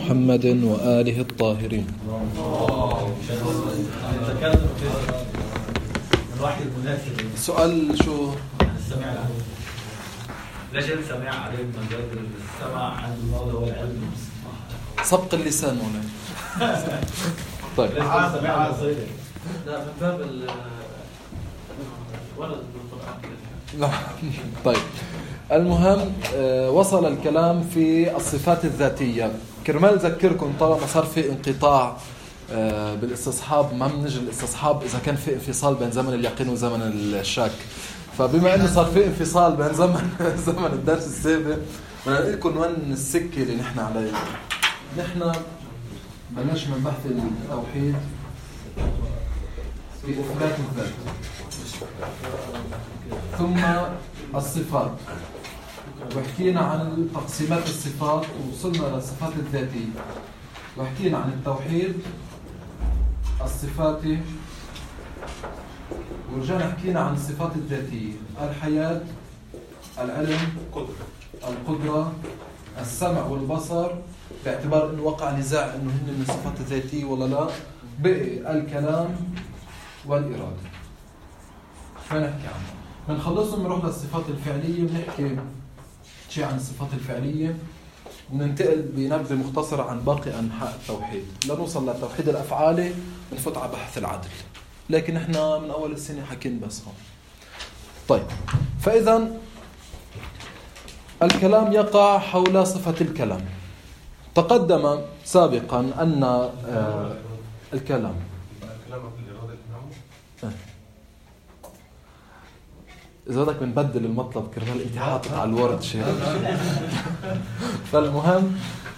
محمد وآله الطاهرين. سؤال شو؟ السمع العليم. ليش السمع عليم من غير السمع عن المولى والعلم؟ سبق اللسان هنا. طيب. لا من باب الولد بالقرآن. طيب. المهم وصل الكلام في الصفات الذاتية. كرمال ذكركم طالما صار في انقطاع بالاستصحاب، ما بنجي الاستصحاب إذا كان في انفصال بين زمن اليقين وزمن الشك. فبما أنه صار في انفصال بين زمن الدرس السابق، بدنا نقول لكم وين السكة اللي نحن عليها. نحن بلش من بحث التوحيد في إثبات الذات، ثم الصفات، وحكينا عن تقسيمات الصفات ووصلنا للصفات الذاتية، وحكينا عن التوحيد، الصفات، ورجعنا حكينا عن الصفات الذاتية: الحياة، العلم، القدرة، السمع والبصر، باعتبار انه وقع نزاع انه هن من الصفات الذاتية ولا لا. بقي الكلام والإرادة، فنحكي عنه. بنخلصهم نروح للصفات الفعلية ونحكي شيء عن الصفات الفعلية، وننتقل بنبذة مختصرة عن باقي أنحاء التوحيد لنوصل للتوحيد الأفعالي ونفوت على بحث العدل. لكن احنا من أول السنة حكينا بس هون. طيب، فإذا الكلام يقع حول صفة الكلام. تقدم سابقا أن الكلام إذا بدك بنبدل المطلب كرمال أنت حاطط على الورد شيء. فالمهم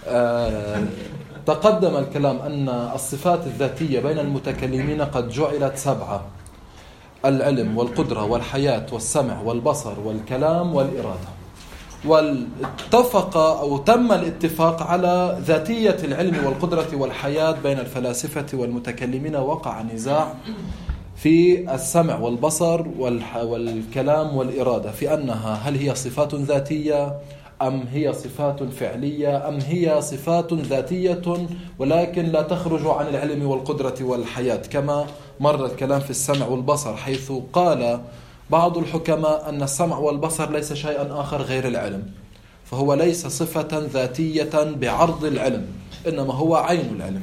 تقدم الكلام أن الصفات الذاتية بين المتكلمين قد جعلت 7: العلم والقدرة والحياة والسمع والبصر والكلام والإرادة. واتفق أو تم الاتفاق على ذاتية العلم والقدرة والحياة بين الفلاسفة والمتكلمين. وقع نزاع في السمع والبصر والكلام والإرادة، في أنها هل هي صفات ذاتية أم هي صفات فعلية أم هي صفات ذاتية ولكن لا تخرج عن العلم والقدرة والحياة، كما مر الكلام في السمع والبصر، حيث قال بعض الحكماء أن السمع والبصر ليس شيئا آخر غير العلم، فهو ليس صفة ذاتية بعرض العلم، إنما هو عين العلم.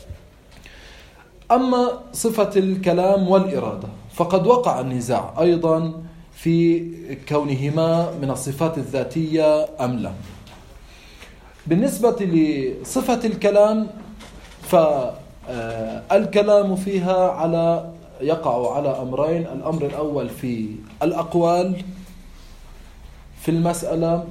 أما صفة الكلام والإرادة فقد وقع النزاع أيضا في كونهما من الصفات الذاتية أم لا. بالنسبة لصفة الكلام فالكلام فيها يقع على أمرين: الأمر الأول في الأقوال في المسألة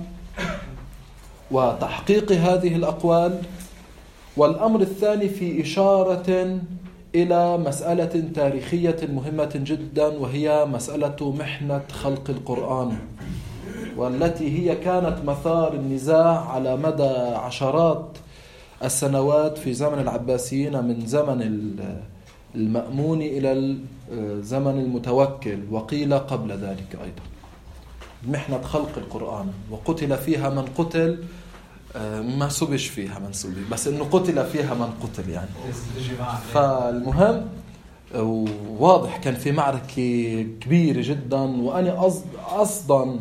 وتحقيق هذه الأقوال، والأمر الثاني في إشارة إلى مسألة تاريخية مهمة جدا، وهي مسألة محنة خلق القرآن، والتي هي كانت مثار النزاع على مدى عشرات السنوات في زمن العباسيين، من زمن المأمون إلى زمن المتوكل، وقيل قبل ذلك أيضا. محنة خلق القرآن، وقتل فيها من قتل، ما سبش فيها من سبي، بس إنه قتل فيها من قتل يعني. فالمهم واضح كان في معركة كبيرة جدا، وأنا أصلا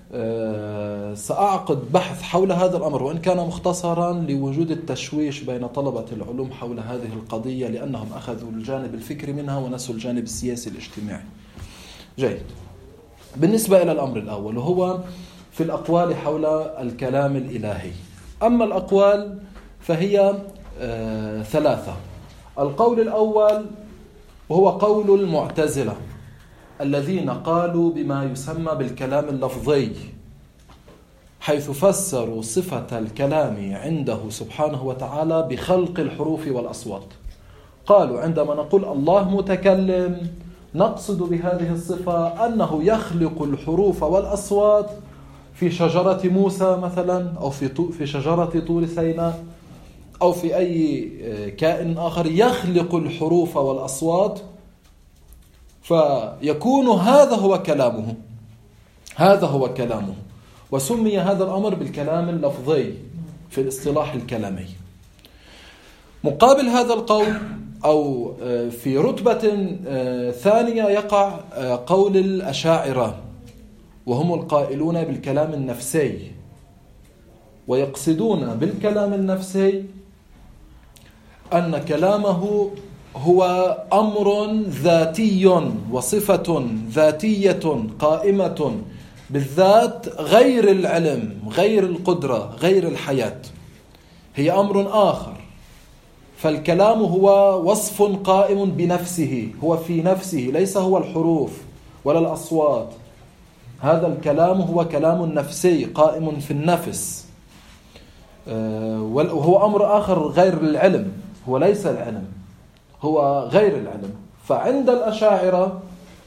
سأعقد بحث حول هذا الأمر، وإن كان مختصرا لوجود التشويش بين طلبة العلوم حول هذه القضية، لأنهم أخذوا الجانب الفكري منها ونسوا الجانب السياسي الاجتماعي. جيد. بالنسبة إلى الأمر الأول وهو في الأقوال حول الكلام الإلهي. أما الأقوال فهي 3. القول الأول وهو قول المعتزلة الذين قالوا بما يسمى بالكلام اللفظي، حيث فسروا صفة الكلام عنده سبحانه وتعالى بخلق الحروف والأصوات. قالوا عندما نقول الله متكلم نقصد بهذه الصفة أنه يخلق الحروف والأصوات في شجرة موسى مثلا، أو في شجرة طور سيناء، أو في أي كائن آخر يخلق الحروف والأصوات، فيكون هذا هو كلامه. وسمي هذا الأمر بالكلام اللفظي في الاصطلاح الكلامي. مقابل هذا القول أو في رتبة ثانية يقع قول الأشاعرة، وهم القائلون بالكلام النفسي، ويقصدون بالكلام النفسي أن كلامه هو أمر ذاتي وصفة ذاتية قائمة بالذات، غير العلم، غير القدرة، غير الحياة، هي أمر آخر. فالكلام هو وصف قائم بنفسه، هو في نفسه، ليس هو الحروف ولا الأصوات. هذا الكلام هو كلام نفسي قائم في النفس، وهو أمر آخر غير العلم، هو ليس العلم، هو غير العلم. فعند الأشاعرة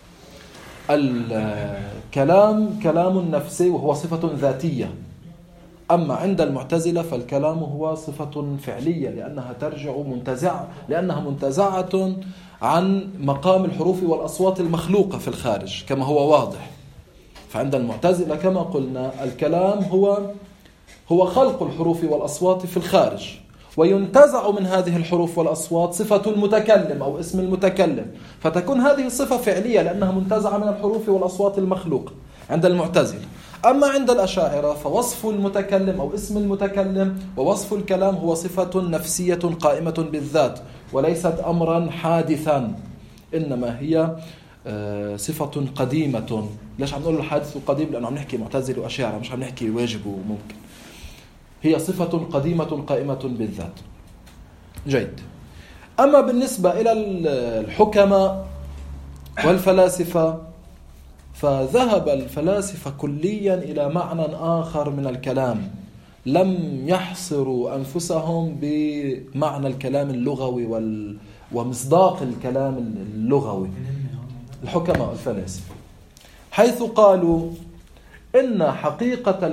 الكلام كلام نفسي وهو صفة ذاتية، أما عند المعتزلة فالكلام هو صفة فعلية، لأنها منتزعة عن مقام الحروف والأصوات المخلوقة في الخارج كما هو واضح. فعند المعتزلة كما قلنا الكلام هو خلق الحروف والأصوات في الخارج، وينتزع من هذه الحروف والأصوات صفة المتكلم أو اسم المتكلم، فتكون هذه الصفة فعلية لأنها منتزعة من الحروف والأصوات المخلوقة عند المعتزلة. أما عند الأشاعرة فوصف المتكلم أو اسم المتكلم ووصف الكلام هو صفة نفسية قائمة بالذات، وليست أمرا حادثا، إنما هي صفة قديمة. ليش عم نقول الحادث قديم؟ لأنه عم نحكي معتزلة وأشاعرة، مش عم نحكي واجب وممكن. هي صفة قديمة قائمة بالذات. جيد. أما بالنسبة إلى الحكماء والفلاسفة فذهب الفلاسفة كليا إلى معنى آخر من الكلام، لم يحصروا أنفسهم بمعنى الكلام اللغوي ومصداق الكلام اللغوي. الحكماء والفلاسفة حيث قالوا إن حقيقة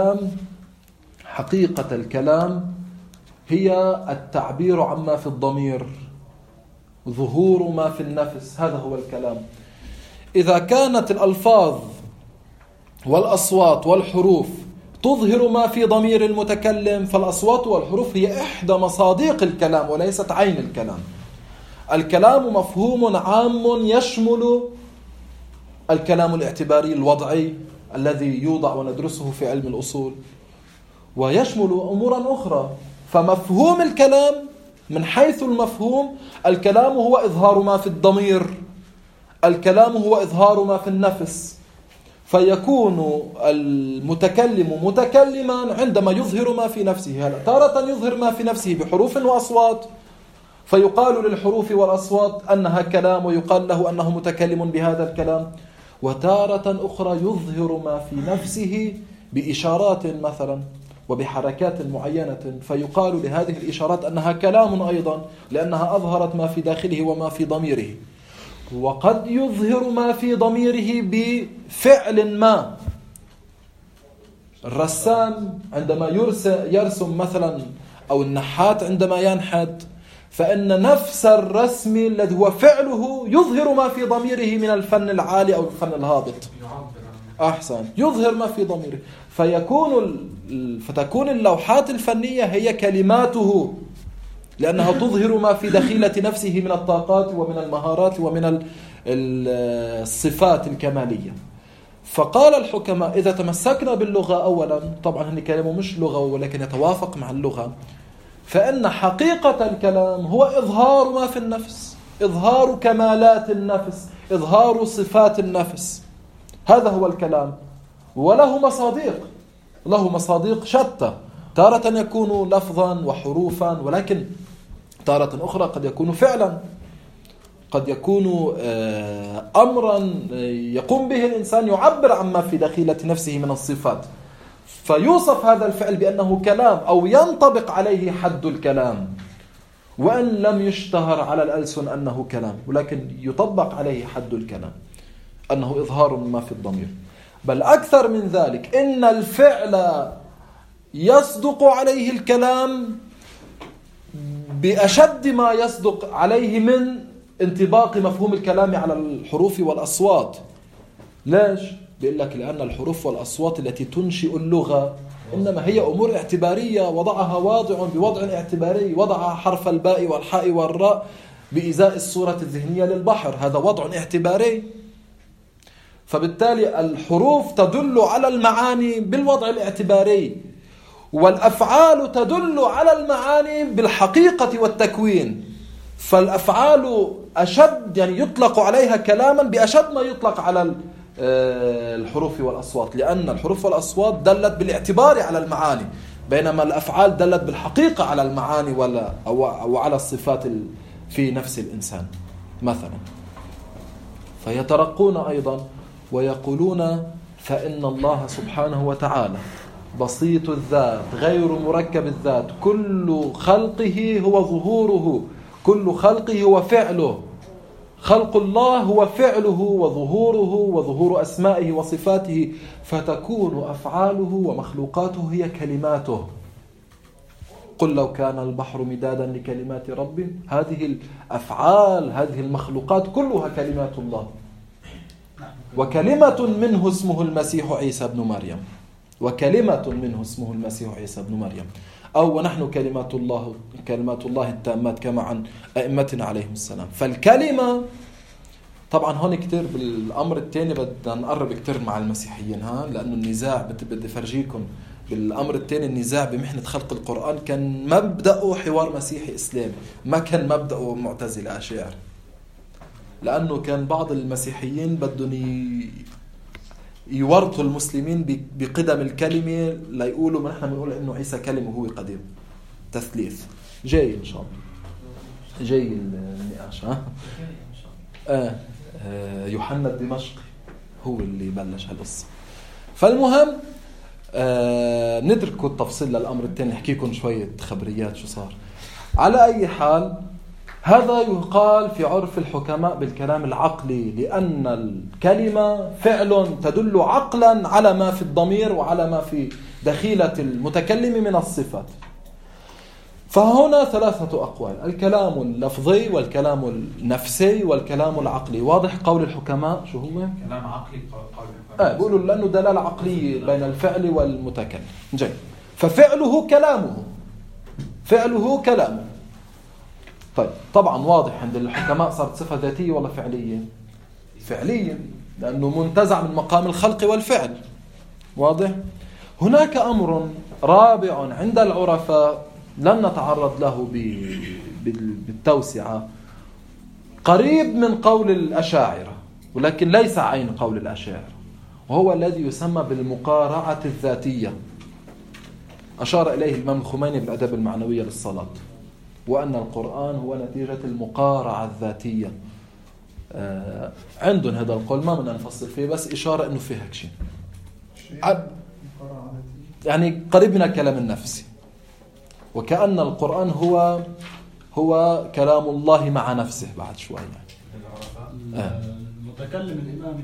الكلام هي التعبير عما في الضمير، ظهور ما في النفس، هذا هو الكلام. إذا كانت الألفاظ والأصوات والحروف تظهر ما في ضمير المتكلم، فالأصوات والحروف هي إحدى مصادق الكلام وليست عين الكلام. الكلام مفهوم عام يشمل الكلام الاعتباري الوضعي الذي يوضع وندرسه في علم الأصول، ويشمل أمورا أخرى. فمفهوم الكلام من حيث المفهوم، الكلام هو إظهار ما في الضمير، الكلام هو إظهار ما في النفس، فيكون المتكلم متكلما عندما يظهر ما في نفسه. هلا تارة يظهر ما في نفسه بحروف وأصوات، فيقال للحروف والأصوات أنها كلام ويقال له أنه متكلم بهذا الكلام، وتارة أخرى يظهر ما في نفسه بإشارات مثلا وبحركات معينة، فيقال لهذه الإشارات أنها كلام أيضا لأنها أظهرت ما في داخله وما في ضميره. وقد يظهر ما في ضميره بفعل ما. الرسام عندما يرسم مثلا، أو النحات عندما ينحت، فإن نفس الرسم الذي هو فعله يظهر ما في ضميره من الفن العالي أو الفن الهابط. أحسن، يظهر ما في ضميره، فتكون اللوحات الفنية هي كلماته، لأنها تظهر ما في داخلة نفسه من الطاقات ومن المهارات ومن الصفات الكمالية. فقال الحكماء إذا تمسكنا باللغة أولا، طبعا هني كلامه مش لغوي ولكن يتوافق مع اللغة، فإن حقيقة الكلام هو إظهار ما في النفس، إظهار كمالات النفس، إظهار صفات النفس. هذا هو الكلام، وله مصادق شتى. تارة يكون لفظا وحروفا، ولكن تارة أخرى قد يكون فعلا، قد يكون أمرا يقوم به الإنسان يعبر عما في داخلة نفسه من الصفات، فيوصف هذا الفعل بأنه كلام أو ينطبق عليه حد الكلام، وأن لم يشتهر على الألسن أنه كلام، ولكن يطبق عليه حد الكلام أنه إظهار ما في الضمير. بل أكثر من ذلك، إن الفعل يصدق عليه الكلام بأشد ما يصدق عليه من انطباق مفهوم الكلام على الحروف والأصوات. ليش؟ بيقول لك لأن الحروف والأصوات التي تنشئ اللغة إنما هي أمور اعتبارية وضعها واضع بوضع اعتباري، وضع حرف الباء والحاء والراء بإزاء الصورة الذهنية للبحر، هذا وضع اعتباري. فبالتالي الحروف تدل على المعاني بالوضع الاعتباري، والأفعال تدل على المعاني بالحقيقة والتكوين. فالأفعال أشد، يعني يطلق عليها كلاما بأشد ما يطلق على الحروف والأصوات، لأن الحروف والأصوات دلت بالاعتبار على المعاني، بينما الأفعال دلت بالحقيقة على المعاني أو على الصفات في نفس الإنسان مثلا. فيترقون أيضا ويقولون فإن الله سبحانه وتعالى بسيط الذات غير مركب الذات، كل خلقه هو ظهوره، كل خلقه هو فعله، خلق الله هو فعله وظهوره وظهور أسمائه وصفاته، فتكون أفعاله ومخلوقاته هي كلماته. قل لو كان البحر مدادا لكلمات ربي، هذه الأفعال هذه المخلوقات كلها كلمات الله، وكلمة منه اسمه المسيح عيسى بن مريم، وكلمة منه اسمه المسيح عيسى بن مريم، أو ونحن كلمات الله التامات كما عن أئمتنا عليهم السلام. فالكلمة طبعا هون كتير بالأمر الثاني بدنا نقرب كتير مع المسيحيين، لأنه النزاع بدي فرجيكم بالأمر الثاني، النزاع بمحنة خلق القرآن كان مبدأه حوار مسيحي إسلامي، ما كان مبدأه معتزلة أشاعرة، لأنه كان بعض المسيحيين بدهم يورطوا المسلمين بقدم الكلمة ليقولوا ما نحن بنقول إنه عيسى كلمة وهو قديم، تثليث جاي إن شاء الله، جاي النقاش. يوحنا الدمشقي هو اللي بلش هالقصة. فالمهم ندركوا التفصيل للأمر الثاني، نحكيكم شوية خبريات شو صار. على أي حال هذا يقال في عرف الحكماء بالكلام العقلي، لأن الكلمة فعل تدل عقلا على ما في الضمير وعلى ما في دخيلة المتكلم من الصفات. فهنا ثلاثة أقوال: الكلام اللفظي والكلام النفسي والكلام العقلي. واضح قول الحكماء شو هو؟ كلام عقلي قول الحكماء بيقولوا لأنه دلالة عقلية بين الفعل والمتكلم. جيد. ففعله كلامه، فعله كلامه. طيب طبعا واضح عند الحكماء صارت صفة ذاتية ولا فعلية؟ فعلية، لأنه منتزع من مقام الخلق والفعل. واضح؟ هناك أمر رابع عند العرفاء لن نتعرض له بالتوسعة، قريب من قول الأشاعرة ولكن ليس عين قول الأشاعرة، وهو الذي يسمى بالمقارعة الذاتية. أشار إليه الإمام الخميني بالأدب المعنوية للصلاة، وأن القرآن هو نتيجة المقارعة الذاتية. عندهم هذا القول ما بدنا نفصل فيه، بس إشارة إنه فيه هيك شيء، يعني قريب من الكلام النفسي، وكأن القرآن هو كلام الله مع نفسه بعد شوي يعني. المتكلم الإمامي،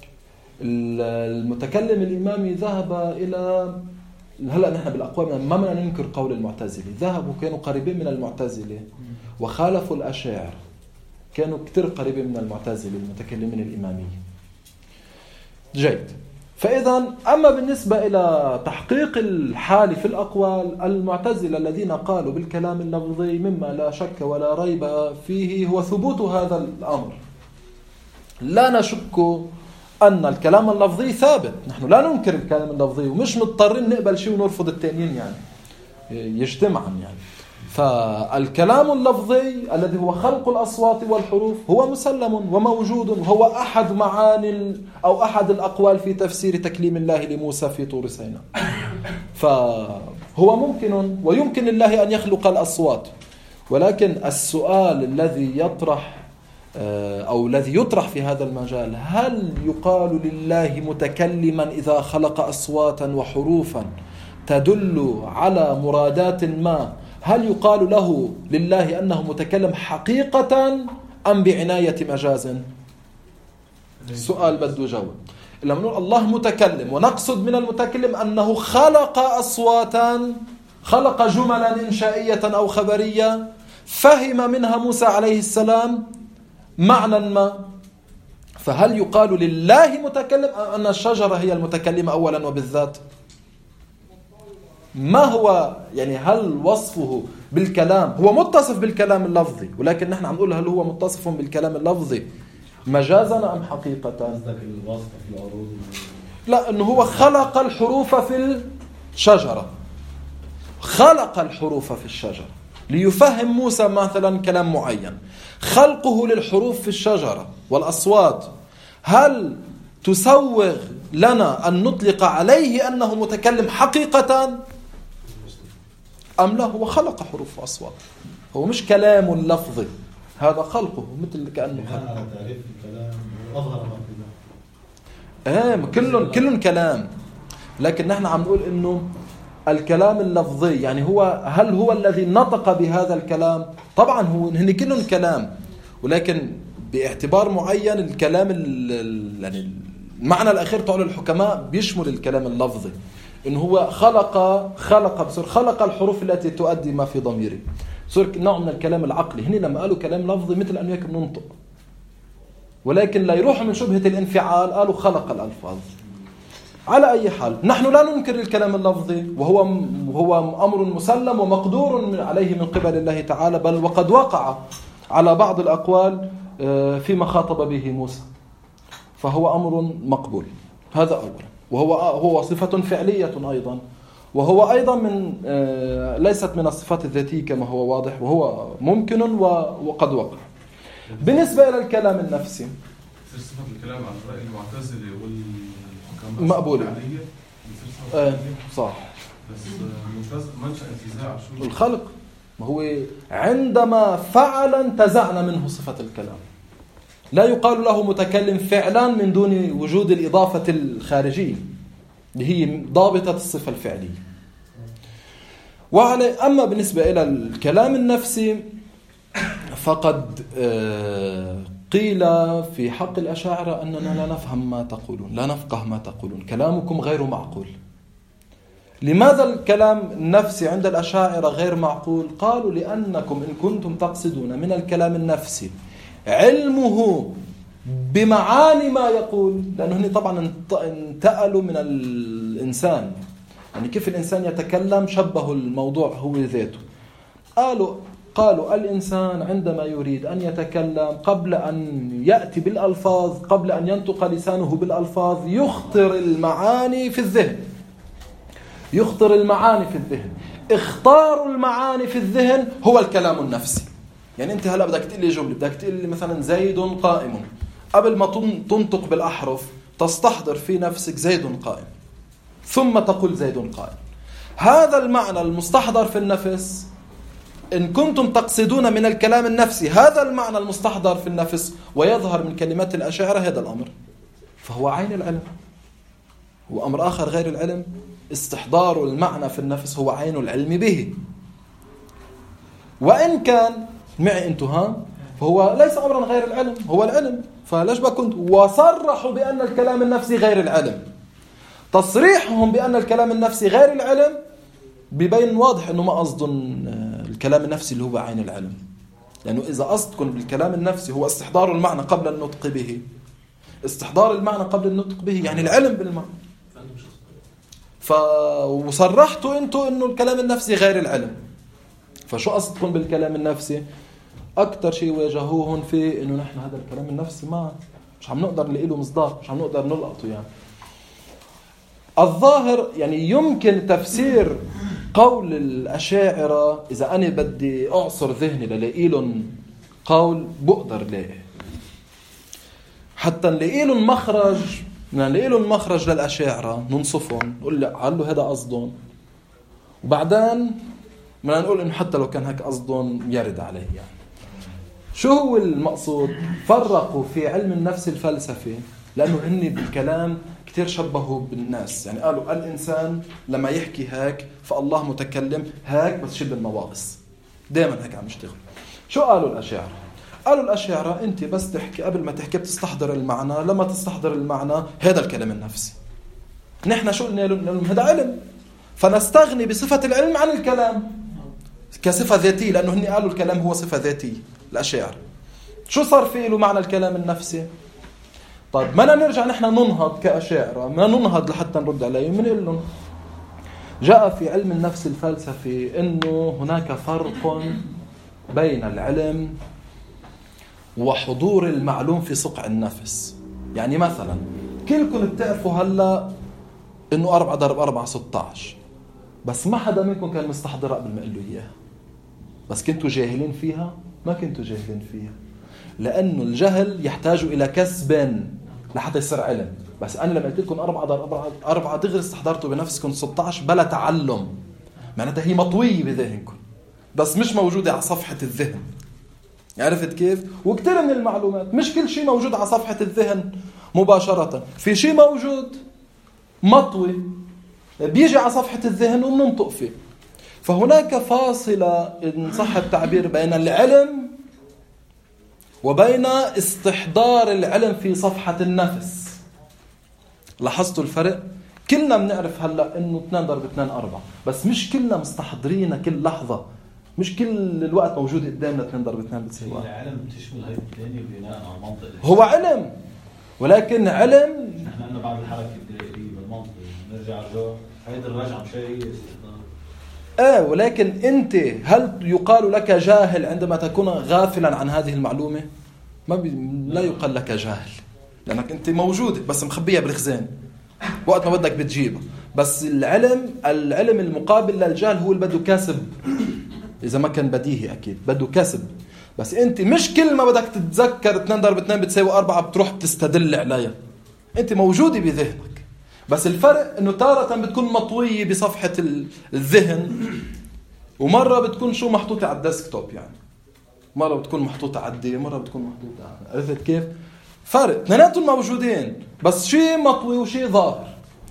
المتكلم الإمامي ذهب إلى هلأ نحن بالأقوال ما بدنا ننكر قول المعتزلة، ذهبوا كانوا قريبين من المعتزلة وخالفوا الأشاعرة، كانوا كتير قريبين من المعتزلة المتكلمين الإمامية. جيد. فإذا أما بالنسبة إلى تحقيق الحال في الأقوال، المعتزلة الذين قالوا بالكلام اللفظي مما لا شك ولا ريب فيه هو ثبوت هذا الأمر. لا نشك أن الكلام اللفظي ثابت، نحن لا ننكر الكلام اللفظي ومش مضطرين نقبل شيء ونرفض التانيين، يعني يجتمعا يعني. فالكلام اللفظي الذي هو خلق الأصوات والحروف هو مسلم وموجود، وهو أحد معاني أو أحد الأقوال في تفسير تكليم الله لموسى في طور سيناء. فهو ممكن ويمكن الله أن يخلق الأصوات، ولكن السؤال الذي يطرح أو الذي يطرح في هذا المجال: هل يقال لله متكلما إذا خلق أصواتا وحروفا تدل على مرادات ما؟ هل يقال له لله أنه متكلم حقيقة أم بعناية مجاز؟ سؤال بده جواب. لما نقول الله متكلم ونقصد من المتكلم أنه خلق أصواتا، خلق جملا إنشائية أو خبرية فهم منها موسى عليه السلام معنى ما، فهل يقال لله متكلم أم أن الشجرة هي المتكلمة أولا وبالذات؟ ما هو يعني هل وصفه بالكلام هو متصف بالكلام اللفظي، ولكن نحن عم نقول هل هو متصف بالكلام اللفظي مجازا أم حقيقة؟ قصدك الوصف في العروض؟ لا، أنه هو خلق الحروف في الشجرة، خلق الحروف في الشجرة ليفهم موسى مثلا كلام معين. خلقه للحروف في الشجرة والأصوات هل تسوغ لنا أن نطلق عليه أنه متكلم حقيقة أم لا؟ هو خلق حروف وأصوات، هو مش كلام لفظي، هذا خلقه مثل كأنه خلق. تعريف الكلام أظهر ما كده. كلهم كلام، لكن نحن عم نقول إنه الكلام اللفظي يعني هل هو الذي نطق بهذا الكلام؟ طبعا هن كلهم كلام، ولكن باعتبار معين الكلام يعني المعنى الأخير تقول الحكماء بيشمل الكلام اللفظي، إنه هو خلق الحروف التي تؤدي ما في ضميره، صار نوع من الكلام العقلي. هن لما قالوا كلام لفظي مثل أن يكون ننطق، ولكن لا يروح من شبهة الانفعال، قالوا خلق الألفاظ. على أي حال نحن لا ننكر الكلام اللفظي، وهو أمر مسلم ومقدور عليه من قبل الله تعالى، بل وقد وقع على بعض الأقوال فيما خاطب به موسى، فهو أمر مقبول. هذا أولا، وهو صفة فعلية أيضا، وهو أيضا ليست من الصفات الذاتية كما هو واضح، وهو ممكن وقد وقع. بالنسبة إلى الكلام النفسي، صفة الكلام عن رأي المعتزلة والحكماء مقبولة. صح. بس منشأ انتزاع شو الخلق، ما هو عندما فعل انتزعنا منه صفة الكلام. لا يقال له متكلم فعلا من دون وجود الإضافة الخارجية اللي هي ضابطة الصفة الفعلية. أما بالنسبة إلى الكلام النفسي فقد قيل في حق الأشاعرة أننا لا نفهم ما تقولون، لا نفقه ما تقولون، كلامكم غير معقول. لماذا الكلام النفسي عند الأشاعرة غير معقول؟ قالوا لأنكم إن كنتم تقصدون من الكلام النفسي علمه بمعاني ما يقول، لأنه هنا طبعا انتقلوا من الإنسان، يعني كيف الإنسان يتكلم شبهوا الموضوع هو ذاته. قالوا الإنسان عندما يريد أن يتكلم قبل أن يأتي بالألفاظ، قبل أن ينطق لسانه بالألفاظ، يخطر المعاني في الذهن. اختار المعاني في الذهن هو الكلام النفسي. يعني أنت هلأ بدك تقول لي جملة، بدك تقول لي مثلا زيد قائم، قبل ما تنطق بالأحرف تستحضر في نفسك زيد قائم، ثم تقول زيد قائم. هذا المعنى المستحضر في النفس، إن كنتم تقصدون من الكلام النفسي هذا المعنى المستحضر في النفس ويظهر من كلمات الأشاعرة، هذا الأمر فهو عين العلم. وأمر آخر غير العلم، استحضار المعنى في النفس هو عين العلم به، وإن كان معي انتهام فهو ليس أمرا غير العلم، هو العلم. فليش كنت وصرحوا بأن الكلام النفسي غير العلم. تصريحهم بأن الكلام النفسي غير العلم ببين واضح أنه ما قصدهم الكلام النفسي اللي هو عين العلم، لأنه إذا قصدكم بالكلام النفسي هو استحضار المعنى قبل النطق به، استحضار المعنى قبل النطق به يعني العلم بالمعنى، وصرحتوا أنتوا أنه الكلام النفسي غير العلم. فشو قصدكم بالكلام النفسي؟ أكتر شيء واجهوهن في أنه نحن هذا الكلام النفسي مش عم نقدر نلاقي له مصداق، مش عم نقدر نلقطه. يعني الظاهر يعني يمكن تفسير قول الأشاعرة، إذا أنا بدي أعصر ذهني للاقي لهم قول بقدر لاقي، حتى نلاقي لهم مخرج للأشاعرة ننصفهم نقول له هذا قصدهم، وبعدين بدنا نقول إنه حتى لو كان هيك قصدهم يرد عليه. يعني شو هو المقصود؟ فرقوا في علم النفس الفلسفي، لأنه هني بالكلام كتير شبهوا بالناس. يعني قالوا الإنسان لما يحكي هيك فالله متكلم هيك بس شبه المواقص، دائما هيك عم يشتغل. شو قالوا الأشاعرة؟ قالوا الأشاعرة أنت بس تحكي، قبل ما تحكي بتستحضر المعنى، لما تستحضر المعنى هذا الكلام النفسي. نحن شو قلنا لهم؟ هذا علم، فنستغني بصفة العلم عن الكلام كصفة ذاتية، لأنه هني قالوا الكلام هو صفة ذاتية. الأشاعرة شو صار فيه له معنى الكلام النفسي؟ طيب ما نرجع نحن ننهض كأشاعرة، ما ننهض لحتى نرد عليهم، بنقول لهم جاء في علم النفس الفلسفي أنه هناك فرق بين العلم وحضور المعلوم في صقع النفس. يعني مثلا كلكم بتعرفوا هلأ أنه 4 ضرب 4 16، بس ما حدا منكم كان مستحضر قبل ما قال له إياها. بس كنتوا جاهلين فيها؟ ما كنتوا جاهلين فيها، لأنه الجهل يحتاج إلى كسب لحتى يصير علم. بس أنا لما قلت لكم 4 ضرب 4 دغري استحضرتوا بنفسكم 16 بلا تعلم، معناتها هي مطوية بذهنكم بس مش موجودة على صفحة الذهن. عرفت كيف؟ وكتير من المعلومات مش كل شيء موجود على صفحة الذهن مباشرة، في شيء موجود مطوي بيجي على صفحة الذهن وبننطق فيه. فهناك فاصلة إن صح التعبير بين العلم وبين استحضار العلم في صفحة النفس. لاحظتوا الفرق؟ كلنا بنعرف هلأ إنه 2 ضرب 2 4، بس مش كلنا مستحضرين كل لحظة، مش كل الوقت موجود قدامنا 2 ضرب 2 بتساوي 1. العلم بتشمل هاي الثانية بناء على المنطق. هو علم، ولكن علم نحن عندنا بعض الحركة الدائرية بالمنطق، نرجع رجوع هيدا الرجعة مش هي استخدام. ولكن أنت هل يقال لك جاهل عندما تكون غافلا عن هذه المعلومة؟ لا يقال لك جاهل، لأنك أنت موجود بس مخبيها بالخزان، وقت ما بدك بتجيبها. بس العلم المقابل للجهل هو اللي بده كسب، إذا ما كان بديهي أكيد بده كسب. بس أنت مش كل ما بدك تتذكر 2 ضرب 2 بتساوي 4 بتروح بتستدل عليها، أنت موجودة بذهنك. بس الفرق إنه تارة بتكون مطوية بصفحة الذهن، ومرة بتكون شو محطوطة على الديسكتوب، يعني مرة بتكون محطوطة على الدي، مرة بتكون محطوطة على. عرفت كيف؟ فرق، اثنيناتهم موجودين بس شيء مطوي وشيء ظاهر.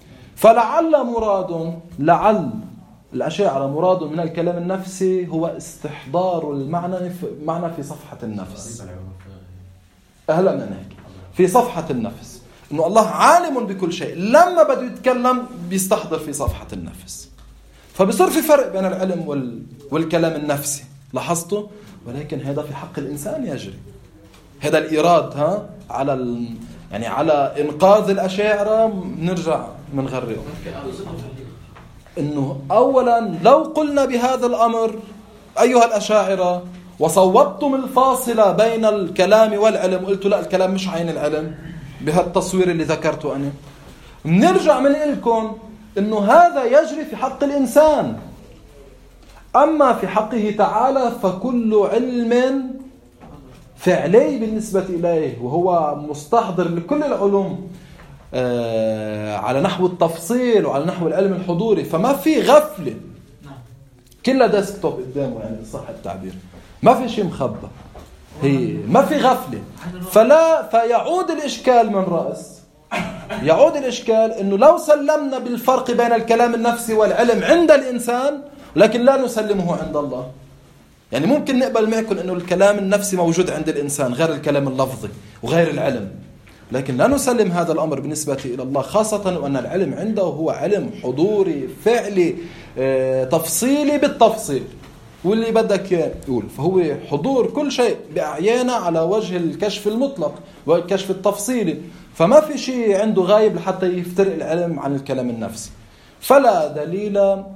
لعل الأشاعرة مراد من الكلام النفسي هو استحضار المعنى في صفحة النفس. أهلا من هيك في صفحة النفس، إنه الله عالم بكل شيء، لما بده يتكلم بيستحضر في صفحة النفس. فبصير في فرق بين العلم والكلام النفسي. لاحظتوا؟ ولكن هذا في حق الإنسان يجري، هذا الإيراد يعني على إنقاذ الأشاعرة نرجع من غرقه. إنه أولا لو قلنا بهذا الأمر أيها الأشاعرة وصوبتم الفاصلة بين الكلام والعلم، قلتوا لا الكلام مش عين العلم بهالتصوير اللي ذكرته أنا، نرجع من لكم إنه هذا يجري في حق الإنسان. أما في حقه تعالى فكل علم فعلي بالنسبة إليه، وهو مستحضر لكل العلوم على نحو التفصيل وعلى نحو العلم الحضوري، فما في غفلة، كلها ديسكتوب قدامه، يعني صح التعبير، ما في شيء مخبى، هي ما في غفلة. فيعود الإشكال من رأس، يعود الإشكال إنه لو سلمنا بالفرق بين الكلام النفسي والعلم عند الإنسان لكن لا نسلمه عند الله. يعني ممكن نقبل معكم إنه الكلام النفسي موجود عند الإنسان غير الكلام اللفظي وغير العلم، لكن لا نسلم هذا الأمر بالنسبة إلى الله، خاصة وأن العلم عنده هو علم حضوري فعلي تفصيلي بالتفصيل، واللي بدك يقول فهو حضور كل شيء بأعيانه على وجه الكشف المطلق والكشف التفصيلي، فما في شيء عنده غايب لحتى يفترق العلم عن الكلام النفسي. فلا دليل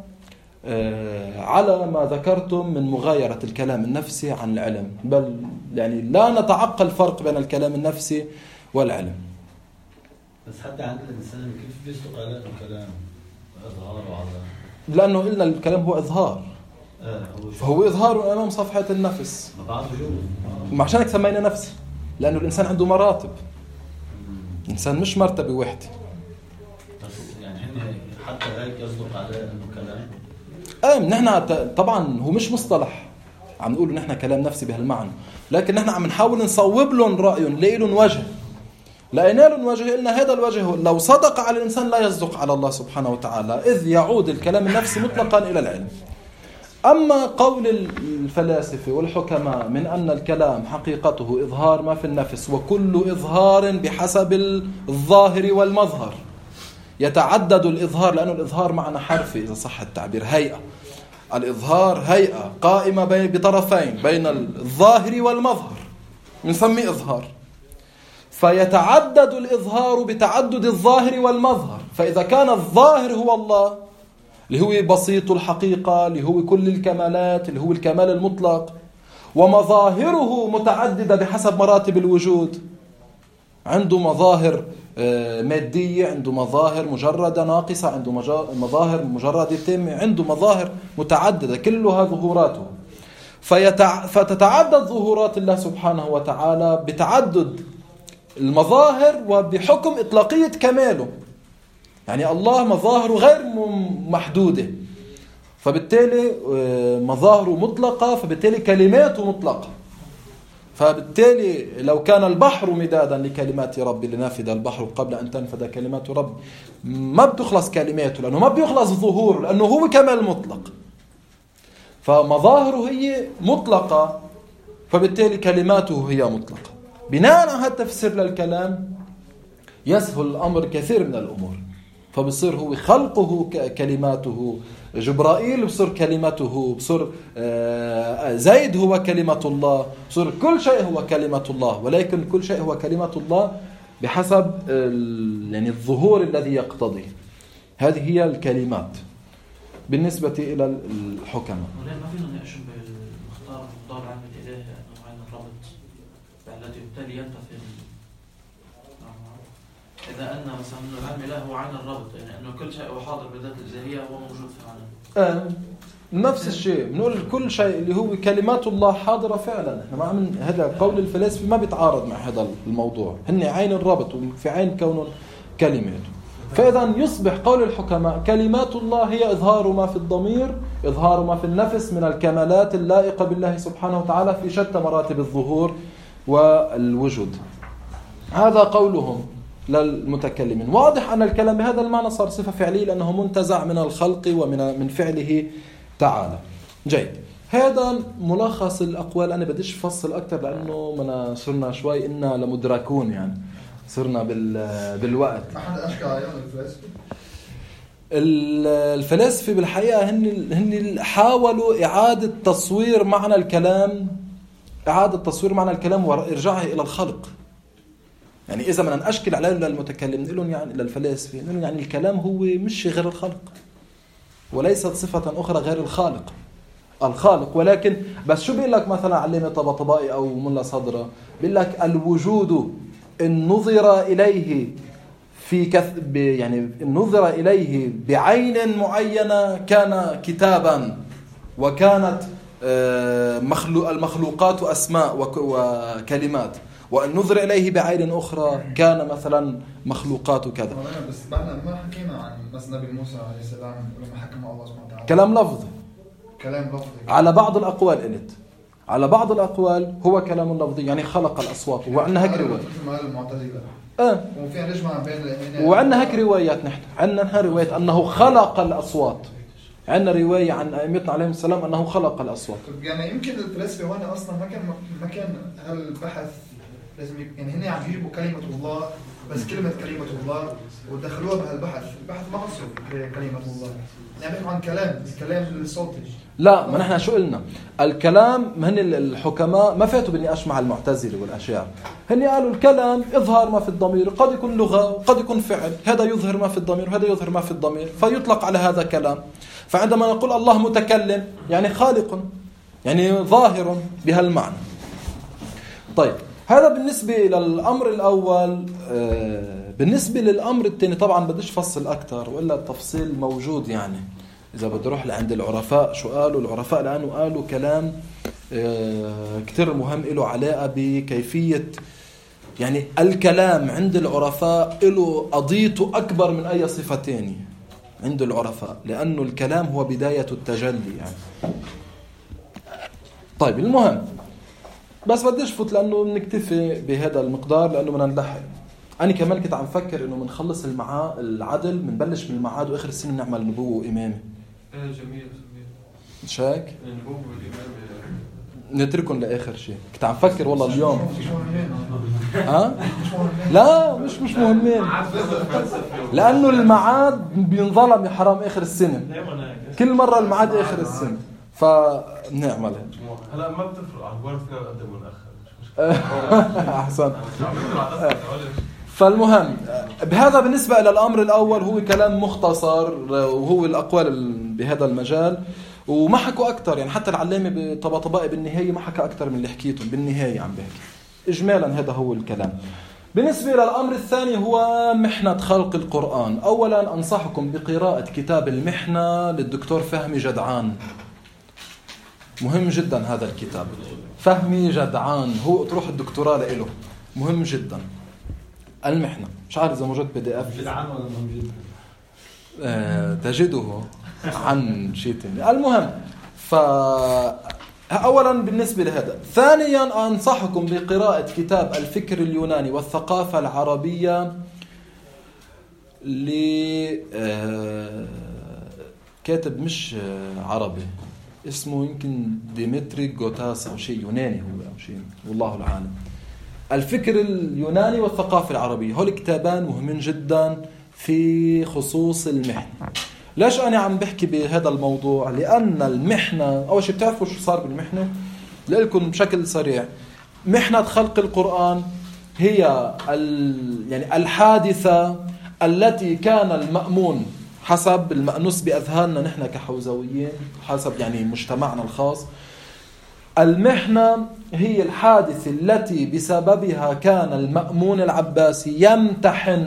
على ما ذكرتم من مغايرة الكلام النفسي عن العلم، بل يعني لا نتعقل فرق بين الكلام النفسي والعلم. بس حتى عند الإنسان كيف بيصدق على الكلام إظهار وعلى، لأنه قلنا الكلام هو إظهار، فهو إظهار أمام صفحة النفس، عشان هيك سمينا نفسي، لأنه الإنسان عنده مراتب، الإنسان مش مرتبة واحدة. يعني حتى هيك يصدق عليه أنه كلام. نحن طبعا هو مش مصطلح عم نقول نحن كلام نفسي بهالمعنى، لكن نحن عم نحاول نصوب لهم رأيهم، نلاقي لهم وجه، لقينا لهم وجه، قلنا هذا الوجه لو صدق على الإنسان لا يصدق على الله سبحانه وتعالى، إذ يعود الكلام النفسي مطلقا إلى العلم. أما قول الفلاسفة والحكماء من أن الكلام حقيقته إظهار ما في النفس، وكل إظهار بحسب الظاهر والمظهر، يتعدد الإظهار، لأنه الإظهار معنى حرفي إذا صح التعبير، هيئة، الإظهار هيئة قائمة بطرفين بين الظاهر والمظهر، نسميه إظهار. فيتعدد الإظهار بتعدد الظاهر والمظهر، فإذا كان الظاهر هو الله اللي هو بسيط الحقيقة، اللي هو كل الكمالات، اللي هو الكمال المطلق. ومظاهره متعددة بحسب مراتب الوجود. عنده مظاهر مادية، عنده مظاهر مجردة ناقصة، عنده مظاهر مجردة تامة، عنده مظاهر متعددة كلها ظهوراته. فتتعدد ظهورات الله سبحانه وتعالى بتعدد المظاهر وبحكم إطلاقية كماله. يعني الله مظاهره غير محدودة، فبالتالي مظاهره مطلقة، فبالتالي كلماته مطلقة. فبالتالي لو كان البحر مدادا لكلمات ربي لنفد البحر قبل أن تنفد كلمات ربي، ما بتخلص كلماته، لأنه ما بيخلص ظهوره، لأنه هو كمال مطلق. فمظاهره هي مطلقة، فبالتالي كلماته هي مطلقة. بناء على هذا التفسير للكلام يسهل الأمر كثير من الأمور. فبصير هو خلقه كلماته، جبرائيل بصير كلمته، بصير زيد هو كلمة الله، بصير كل شيء هو كلمة الله. ولكن كل شيء هو كلمة الله بحسب يعني الظهور الذي يقتضي. هذه هي الكلمات بالنسبة إلى الحكماء. ما فينا نقشم بالمختار المختار عن الإله أنه عين الربط التي بالتالي ينتفي. إذا أن مثلا العلم الإله هو عين الربط، يعني أنه كل شيء هو حاضر بذات الإلهية هو موجود فعلا. نفس الشيء بنقول كل شيء اللي هو كلمات الله حاضرة فعلا. احنا ما عم هذا قول الفلاسفة ما بيتعارض مع هذا الموضوع، هن عين الربط وفي عين كون كلماته. فإذا يصبح قول الحكماء كلمات الله هي إظهار ما في الضمير، إظهار ما في النفس من الكمالات اللائقة بالله سبحانه وتعالى في شتى مراتب الظهور والوجود. هذا قولهم للمتكلمين. واضح أن الكلام بهذا المعنى صار صفة فعلية لأنه منتزع من الخلق ومن فعله تعالى. جيد، هذا ملخص الأقوال. أنا بديش أفصل أكثر لأنه منا صرنا شوي إنا لمدركون، يعني صرنا بالوقت. أحد أشكى أيضا الفلاسفة. الفلاسفة بالحقيقة هن حاولوا إعادة تصوير معنى الكلام، إعادة تصوير معنى الكلام وإرجاعه إلى الخلق. يعني إذا بدنا نشكل عليه للمتكلم نقول لهم، يعني للفلاسفة نقول يعني الكلام هو مش غير الخلق، وليست صفة أخرى غير الخالق. ولكن بس شو بيقول لك مثلا علامة طباطبائي أو ملا صدرة؟ بيقول لك الوجود إن نظر إليه يعني نظر إليه بعين معينة كان كتابا، وكانت المخلوقات أسماء وكلمات، وأن نظر إليه بعين أخرى كان مثلا مخلوقات كذا. بس بعدنا ما حكينا عن مثلا نبي موسى عليه السلام لما حكم الله سبحانه وتعالى. كلام لفظي على بعض الأقوال قلت، على بعض الأقوال هو كلام لفظي، يعني خلق الأصوات. وعندنا هيك روايات وعندنا هيك روايات. نحن عندنا رواية أنه خلق الأصوات، عندنا رواية عن أئمتنا عليهم السلام أنه خلق الأصوات. يعني يمكن الفلاسفة هون أصلا ما كان هالبحث لازم يعني هن عم يجيبوا كلمة الله، بس كلمة كلمة الله ودخلوها بهالبحث. البحث ما خصه كلمة الله، يعني عن كلام الصوتي. لا، ما نحن شو قلنا؟ الكلام هن الحكماء ما فاتوا بالنقاش مع المعتزلة والأشاعرة. هن قالوا الكلام إظهار ما في الضمير، قد يكون لغة وقد يكون فعل، هذا يظهر ما في الضمير وهذا يظهر ما في الضمير، فيطلق على هذا كلام. فعندما نقول الله متكلم يعني خالق، يعني ظاهر بهالمعنى. طيب، هذا بالنسبة للأمر الأول. بالنسبة للأمر الثاني طبعا بديش فصل أكتر، وإلا التفصيل موجود. يعني إذا بدي أروح لعند العرفاء شو قالوا العرفاء الآن؟ قالوا كلام كتير مهم له علاقة بكيفية، يعني الكلام عند العرفاء له قضيته أكبر من أي صفة تانية عند العرفاء، لأنه الكلام هو بداية التجلي يعني. طيب، المهم بس بديش فوت لأنه نكتفي بهذا المقدار لأنه بدنا نلحق. أنا كمان كنت عم فكر إنه منخلص العدل، منبلش من المعاد وآخر السنة نعمل نبوة وإمامة. جميل. شاك؟ النبوة والإمامة نتركهم لآخر شيء. كنت عم فكر والله اليوم. لا، مش مهمين، لأنه المعاد بينظلم يا حرام آخر السنة. كل مرة المعاد آخر السنة، فنعملها. هلا ما بتفرق عن وين فينا نقدم ونأخر. أحسن. فالمهم بهذا بالنسبة إلى الأمر الأول هو كلام مختصر وهو الأقوال بهذا المجال وما حكوا أكتر. يعني حتى العلامة بطبطبائي بالنهاية ما حكى أكتر من اللي حكيتهم بالنهاية عم بحكي إجمالا. هذا هو الكلام. بالنسبة إلى الأمر الثاني هو محنة خلق القرآن. أولا أنصحكم بقراءة كتاب المحنة للدكتور فهمي جدعان. مهم جدا هذا الكتاب. فهمي جدعان هو تروح الدكتوراه له. مهم جدا. المحنة مش عارف إذا موجود PDF. جدعان ولا مهم جدا؟ تجده عن شيء تاني. المهم أولا بالنسبة لهذا. ثانيا أنصحكم بقراءة كتاب الفكر اليوناني والثقافة العربية كاتب مش عربي اسمه يمكن ديمتري غوتاس أو شيء يوناني هو أو شيء والله العالم. الفكر اليوناني والثقافة العربية هول كتابان مهمين جدا في خصوص المحنة. ليش أنا عم بحكي بهذا الموضوع؟ لأن المحنة أول شيء بتعرفوا شو صار بالمحنة؟ لألكم بشكل سريع. محنة خلق القرآن هي يعني الحادثة التي كان المأمون حسب المأنوس بأذهاننا نحن كحوزويين حسب يعني مجتمعنا الخاص. المحنة هي الحادثة التي بسببها كان المأمون العباسي يمتحن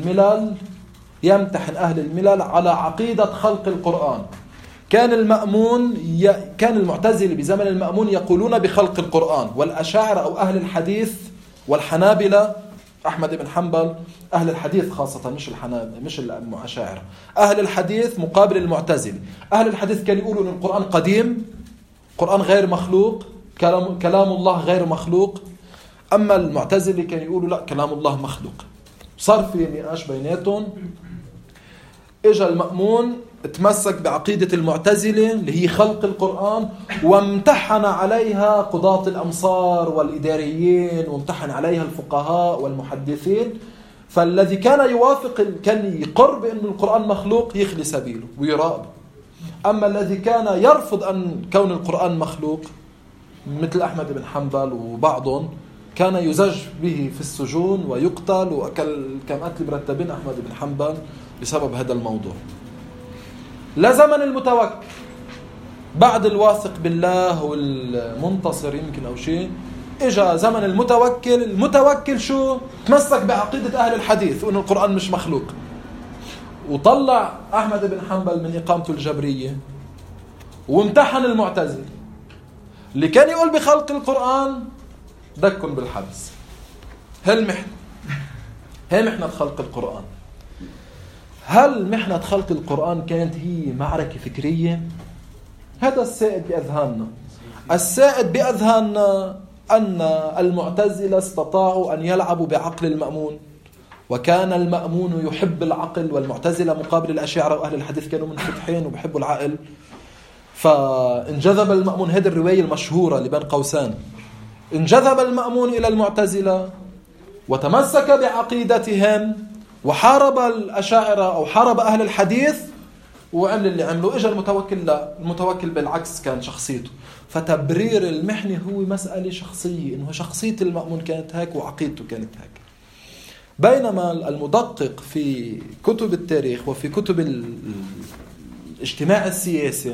أهل الملل على عقيدة خلق القرآن. كان المعتزلة بزمن المأمون يقولون بخلق القرآن، والأشاعرة أو أهل الحديث والحنابلة أحمد بن حنبل أهل الحديث خاصة مش الأشاعرة. أهل الحديث مقابل المعتزلة. أهل الحديث كانوا يقولوا أن القرآن قديم، القرآن غير مخلوق، كلام الله غير مخلوق. أما المعتزلة كانوا يقولوا لا، كلام الله مخلوق. صار في نقاش بيناتهم. إجا المأمون تمسك بعقيدة المعتزلة اللي هي خلق القرآن، وامتحن عليها قضاة الأمصار والإداريين، وامتحن عليها الفقهاء والمحدثين. فالذي كان يوافق كان يقر بأن القرآن مخلوق يخلي سبيله ويراقب. أما الذي كان يرفض أن كون القرآن مخلوق مثل أحمد بن حنبل وبعضهم كان يزج به في السجون ويقتل، وأكل كم قتل مرتبين أحمد بن حنبل بسبب هذا الموضوع. لزمن المتوكل بعد الواثق بالله والمنتصر يمكن أو شيء، إجا زمن المتوكل شو؟ تمسك بعقيدة أهل الحديث وأن القرآن مش مخلوق، وطلع أحمد بن حنبل من إقامته الجبرية وامتحن المعتزل اللي كان يقول بخلق القرآن، دكن بالحبس. هل محنة خلق القرآن. هل محنة خلق القرآن كانت هي معركة فكرية؟ هذا السائد بأذهاننا. السائد بأذهاننا أن المعتزلة استطاعوا أن يلعبوا بعقل المأمون، وكان المأمون يحب العقل، والمعتزلة مقابل الأشاعرة وأهل الحديث كانوا منفتحين وبيحبوا العقل. فانجذب المأمون، هذه الرواية المشهورة اللي بين قوسان، انجذب المأمون إلى المعتزلة وتمسك بعقيدتهم وحارب الأشاعرة أو حارب أهل الحديث وعمل اللي عمله. إجا المتوكل لا، المتوكل بالعكس كان شخصيته. فتبرير المحنة هو مسألة شخصية، إنه شخصية المأمون كانت هيك وعقيدته كانت هيك. بينما المدقق في كتب التاريخ وفي كتب الاجتماع السياسي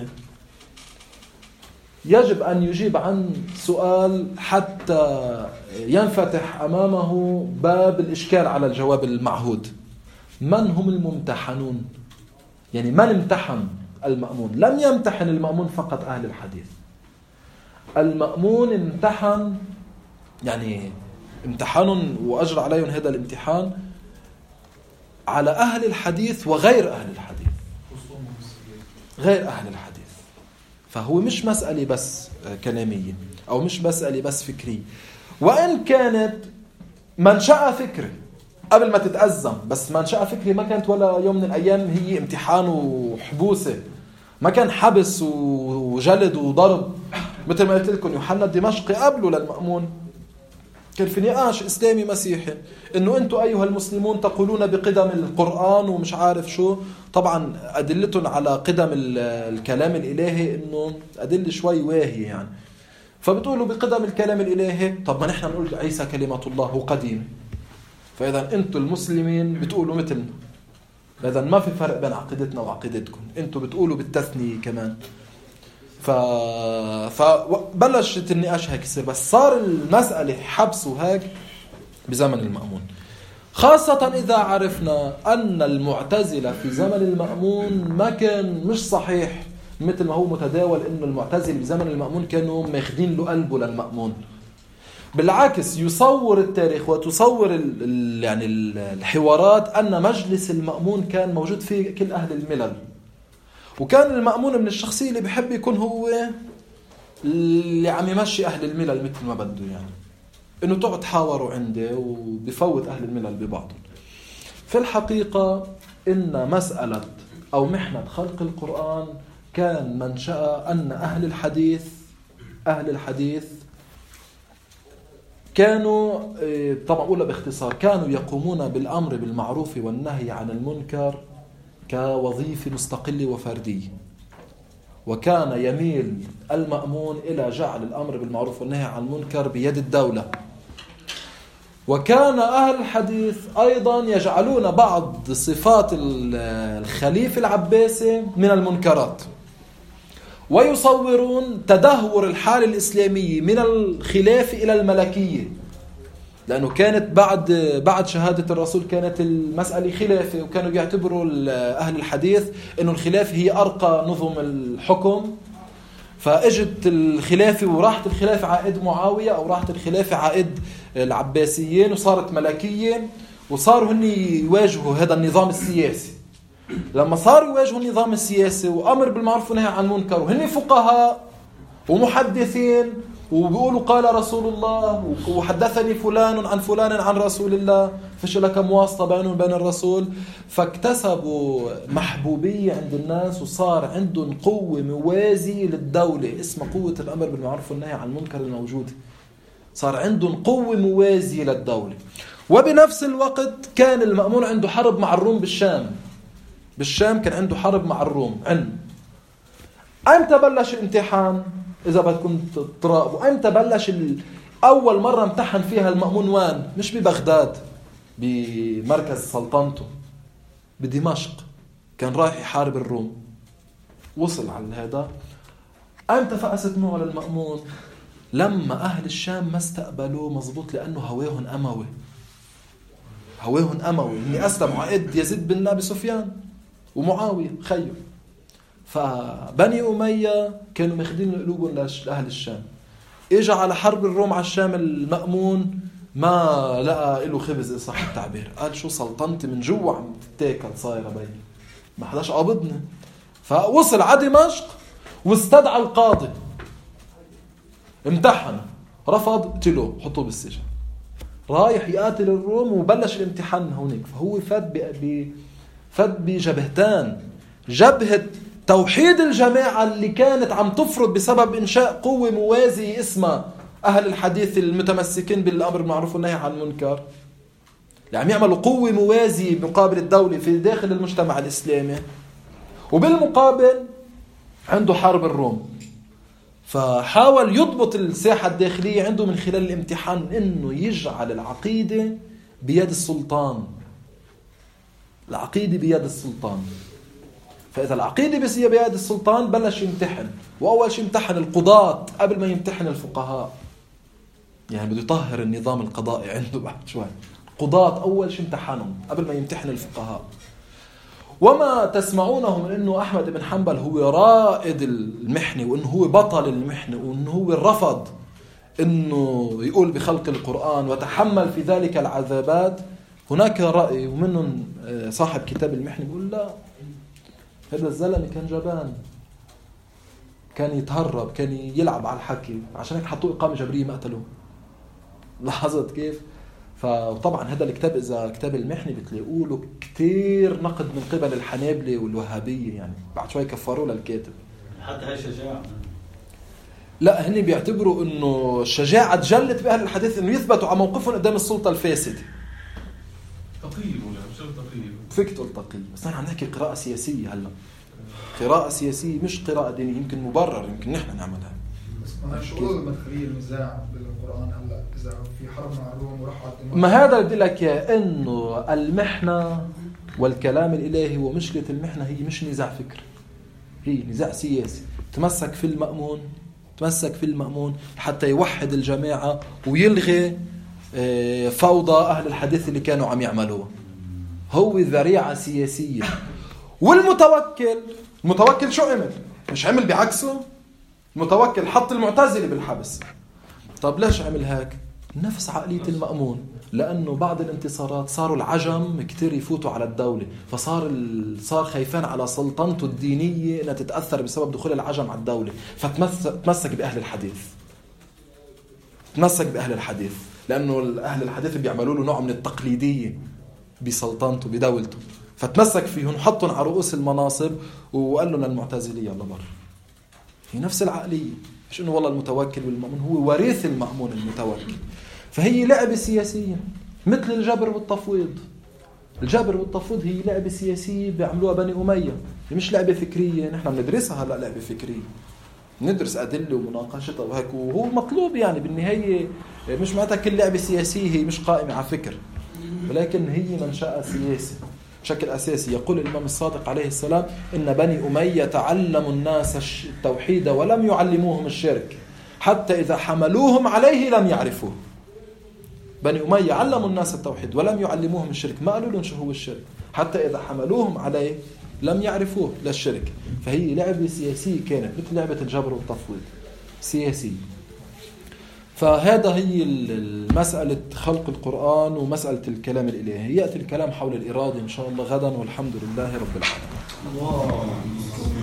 يجب أن يجيب عن سؤال حتى ينفتح أمامه باب الإشكال على الجواب المعهود. من هم الممتحنون؟ يعني من امتحن المأمون؟ لم يمتحن المأمون فقط أهل الحديث. المأمون امتحن، يعني امتحان وأجرى عليهم هذا الامتحان على أهل الحديث وغير أهل الحديث، غير أهل الحديث. فهو مش مسألة بس كلامية أو مش مسألة بس فكرية، وإن كانت منشأة فكري قبل ما تتأزم، بس منشأة فكري ما كانت ولا يوم من الأيام هي امتحان وحبوسة، ما كان حبس وجلد وضرب. مثل ما قلت لكم يوحنا الدمشقي قبله للمأمون كان في نقاش إسلامي مسيحي إنه أنتم أيها المسلمون تقولون بقدم القرآن ومش عارف شو. طبعا أدلتهم على قدم الكلام الإلهي إنه أدلة شوي واهية يعني. فبتقولوا بقدم الكلام الإلهي، طب ما نحن نقول عيسى كلمة الله هو قديم. فإذا أنتم المسلمين بتقولوا مثلنا، فإذا ما في فرق بين عقيدتنا وعقيدتكم، أنتم بتقولوا بالتثنية كمان. فبلشت النقاش هيك يصير، بس صار المسألة حبس وهيك بزمن المأمون، خاصة إذا عرفنا أن المعتزلة في زمن المأمون ما كان مش صحيح مثل ما هو متداول إنه المعتزلة بزمن المأمون كانوا ماخدين له قلبه للمأمون. بالعكس يصور التاريخ وتصور يعني الحوارات أن مجلس المأمون كان موجود فيه كل أهل الملل، وكان المأمون من الشخصية اللي بيحب يكون هو اللي عم يمشي أهل الملل مثل ما بده، يعني إنه تقعد تحاوروا عنده وبيفوت أهل الملل ببعضهم. في الحقيقة إن مسألة أو محنة خلق القرآن كان منشأ أن أهل الحديث كانوا، طبعا أقولها باختصار، كانوا يقومون بالأمر بالمعروف والنهي عن المنكر كوظيفة مستقلة وفردية، وكان يميل المأمون إلى جعل الأمر بالمعروف والنهي عن المنكر بيد الدولة. وكان أهل الحديث أيضا يجعلون بعض صفات الخليفة العباسي من المنكرات، ويصورون تدهور الحالة الإسلامية من الخلافة إلى الملكية، لأنه كانت بعد شهادة الرسول كانت المسألة خلافة، وكانوا بيعتبروا أهل الحديث إنه الخلافة هي أرقى نظم الحكم. فأجت الخلافة وراحت الخلافة عائد معاوية، أو راحت الخلافة عائد العباسيين، وصارت ملكية، وصاروا هن يواجهوا هذا النظام السياسي. لما صاروا يواجهوا النظام السياسي وأمر بالمعروف ونهي عن المنكر، وهن فقهاء ومحدثين وبيقولوا قال رسول الله وحدثني فلان عن فلان عن رسول الله، فيش لك مواسطة بينهم وبين الرسول، فاكتسبوا محبوبية عند الناس، وصار عندهم قوة موازية للدولة اسمها قوة الأمر بالمعروف والنهي عن المنكر الموجودة. صار عندهم قوة موازية للدولة. وبنفس الوقت كان المأمون عنده حرب مع الروم بالشام كان عنده حرب مع الروم. أمتى بلش الامتحان؟ إذا بدكم تراقبوا أمتى بلش أول مرة امتحن فيها المأمون وين؟ مش ببغداد بمركز سلطنته، بدمشق، كان رايح يحارب الروم، وصل على هذا. أمتى فقست معه للمأمون؟ لما أهل الشام ما استقبلوه مزبوط، لأنه هواهم أموي إني أسلم عقد يزيد بن أبي سفيان ومعاوية خيو. فبني أمية كانوا ماخدين قلوبهم لأهل الشام. إجا على حرب الروم على الشام المأمون ما لقى له خبز، إن صح التعبير، قال شو سلطنتي من جوا عم تتاكل صايرة بي، ما حداش قابضني. فوصل على دمشق واستدعى القاضي، امتحن، رفض، قتلوه، حطوه بالسجن. رايح يقاتل الروم وبلش الامتحان هونيك. فهو فد بجبهتان، جبهة توحيد الجماعة اللي كانت عم تفرض بسبب إنشاء قوة موازية اسمها أهل الحديث المتمسكين بالأمر بالمعروف والنهي عن المنكر، اللي عم يعملوا قوة موازية مقابل الدولة في داخل المجتمع الإسلامي، وبالمقابل عنده حرب الروم. فحاول يضبط الساحة الداخلية عنده من خلال الامتحان، إنه يجعل العقيدة بيد السلطان. العقيدة بيد السلطان. فإذا العقيدة بس هي بيد السلطان بلش يمتحن، وأول شيء يمتحن القضاة قبل ما يمتحن الفقهاء. يعني بده يطهر النظام القضائي عنده بعد شوي. القضاة أول شيء امتحنهم قبل ما يمتحن الفقهاء. وما تسمعونه من أنه أحمد بن حنبل هو رائد المحنة، وأنه هو بطل المحنة، وأنه هو رفض أنه يقول بخلق القرآن وتحمل في ذلك العذابات، هناك رأي ومنهم صاحب كتاب المحنة بيقول لا، هذا الزلمة كان جبان، كان يتهرب، كان يلعب على الحكي، عشان هيك حطوه إقامة جبرية ما قتلوه. لاحظت كيف؟ فطبعا هذا الكتاب إذا كتاب المحنة بتلاقوا له كتير نقد من قبل الحنابلة والوهابية، يعني بعد شوي كفروا للكاتب. حتى هاي شجاعة. لا، هني بيعتبروا إنه الشجاعة تجلت بأهل الحديث إنه يثبتوا على موقفهم قدام السلطة الفاسدة. تقيل ولا مش تقيل؟ فيك تقول تقيل، بس نحن عم نحكي قراءة سياسية هلا. قراءة سياسية مش قراءة دينية، يمكن مبرر، يمكن نحن نعملها. بس ما شو المدخلية النزاع بالقرآن هلا؟ إذا في حرب مع الروم وراحوا على الدمار. ما هذا بدي لك إنه المحنة والكلام الإلهي ومشكلة المحنة هي مش نزاع فكر، هي نزاع سياسي. تمسك في المأمون حتى يوحد الجماعة ويلغي فوضى أهل الحديث اللي كانوا عم يعملوه. هو ذريعة سياسية. المتوكل شو عمل؟ مش عمل بعكسه؟ المتوكل حط المعتزلة بالحبس. طب ليش عمل هيك؟ نفس عقلية المأمون، لأنه بعد الانتصارات صاروا العجم كتير يفوتوا على الدولة، صار خايفان على سلطنته الدينية أنها تتأثر بسبب دخول العجم على الدولة، فتمسك بأهل الحديث، لأنه أهل الحديث بيعملوا له نوع من التقليدية بسلطنته بدولته، فتمسك فيهم، حطهم على رؤوس المناصب وقال لهم للمعتزلية يلا بر. هي نفس العقلية، مش إنه والله المتوكل والمأمون هو وريث المأمون المتوكل. فهي لعبة سياسية مثل الجبر والتفويض. هي لعبة سياسية بيعملوها بني أمية، هي مش لعبة فكرية. نحن بندرسها هلا لعبة فكرية، ندرس أدلة ومناقشتها وهيك، وهو مطلوب يعني بالنهاية. مش معناتها كل لعبة سياسية هي مش قائمة على فكر، ولكن هي منشأة سياسي بشكل أساسي. يقول الإمام الصادق عليه السلام إن بني أمية تعلموا الناس التوحيد ولم يعلموهم الشرك حتى إذا حملوهم عليه لم يعرفوه. بني أمية علموا الناس التوحيد ولم يعلموهم الشرك، ما قالوا لهم شو هو الشرك، حتى إذا حملوهم عليه لم يعرفوه للشرك. فهي لعبة سياسية كانت مثل لعبة الجبر والتفويض، سياسية. فهذا هي مسألة خلق القرآن ومسألة الكلام الإلهي. يأتي الكلام حول الإرادة إن شاء الله غدا، والحمد لله رب العالمين.